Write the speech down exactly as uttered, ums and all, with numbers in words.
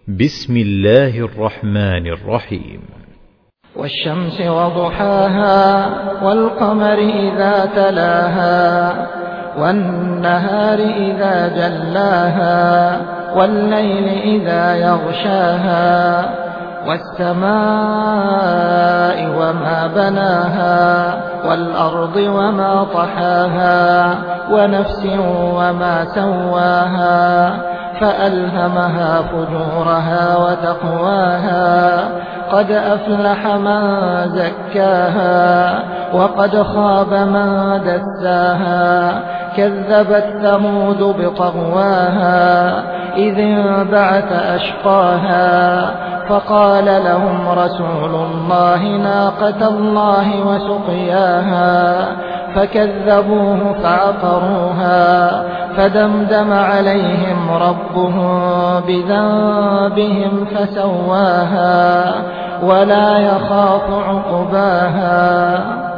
بسم الله الرحمن الرحيم. والشمس وضحاها والقمر إذا تلاها والنهار إذا جلاها والليل إذا يغشاها والسماء وما بناها والأرض وما طحاها ونفس وما سواها فألهمها فجورها وتقواها قد أفلح من زكاها وقد خاب من دساها كذبت ثمود بطغواها إذ انبعث أشقاها فقال لهم رسول الله ناقة الله وسقياها فكذبوه فعقروها فدمدم عليهم ربهم بذنبهم فسواها ولا يخاف عقباها.